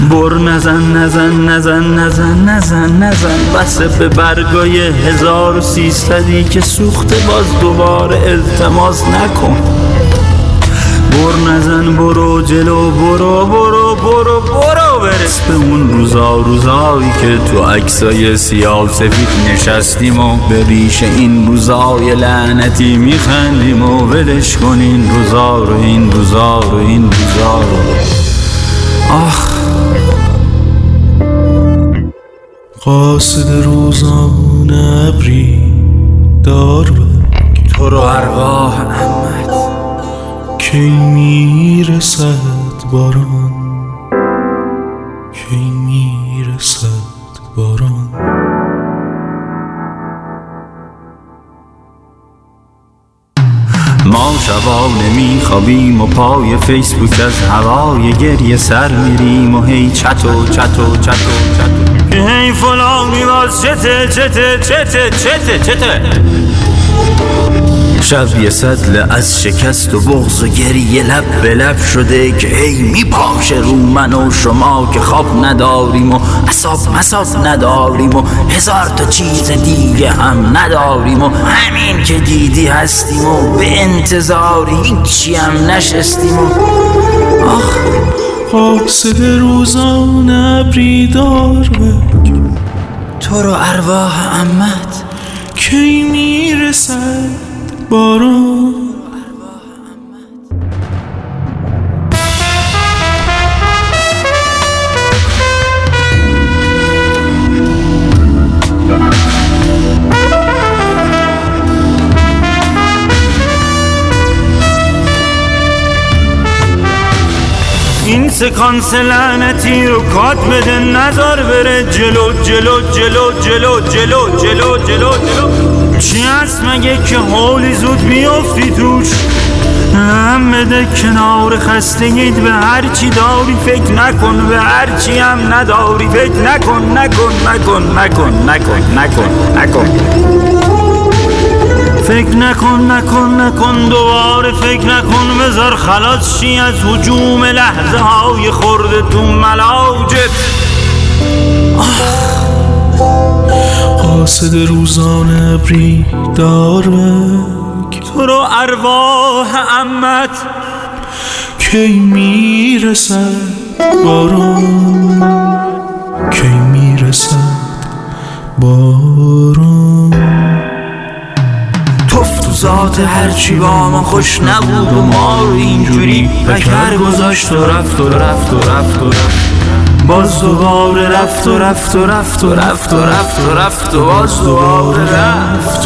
بر نزن بسه به برگای 1300 که سوخته، باز دوباره التماس نکن. بر نزن، برو جلو، برو برس به اون روزایی که تو عکسای سیاه سفید نشستیم و به ریش این روزای لعنتی میخندیم و ولش کن این روزا رو. آخ قاصد روزان ابری دار بک، تو رو ارواح عمت کی میرسد باران، کی میرسد باران. ما شبانه میخوابیم و پای فیسبوک از هوای گریه سر میریم و هی چتو هی فلانی باز چته شب یه سطل از شکست و بغض و گریه لب به لب شده که هی میپاشه رو من و شما که خواب نداریم و عصاب نداریم و هزار تا چیز دیگه هم نداریم و همین که دیدی هستیم و به انتظاری هیچی هم نشستیم و آخ قاصد روزان ابری دار بک، تو رو ارواح عمت کی میرسد باران. این سکانس لعنتی رو کات بده، نذار بره جلو. چی هست مگه که حالی زود میافتی توش؟ هم بده کنار خستگیت، به هرچی داری فکر نکن، به هرچی هم نداری فکر نکن. فکر نکن دوباره فکر نکن، بذار خلاص شی از هجوم لحظه های خورده تو ملاجت. قاصد روزان ابری دار بک، تو رو ارواح عمت کی میرسد باران، کی میرسد باران. توف تو ذات هرچی با ما خوش نبود و ما رو اینجوری بکر گذاشت و رفت باز دوباره رفت و باز دوباره رفت.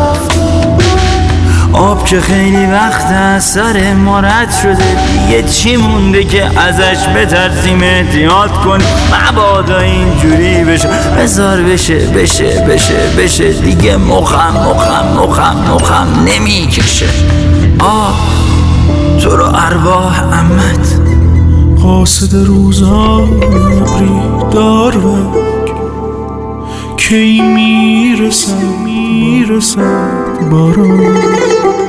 آب که خیلی وقت از سر ما رد شده، دیگه چی مونده که ازش بترسیم احتیاط کنیم؟ مبادا اینجوری بشه، بذار بشه دیگه مخم نمیکشه. تو رو ارواح عمت قاصد روزان ابری دار بک، کی میرسد باران.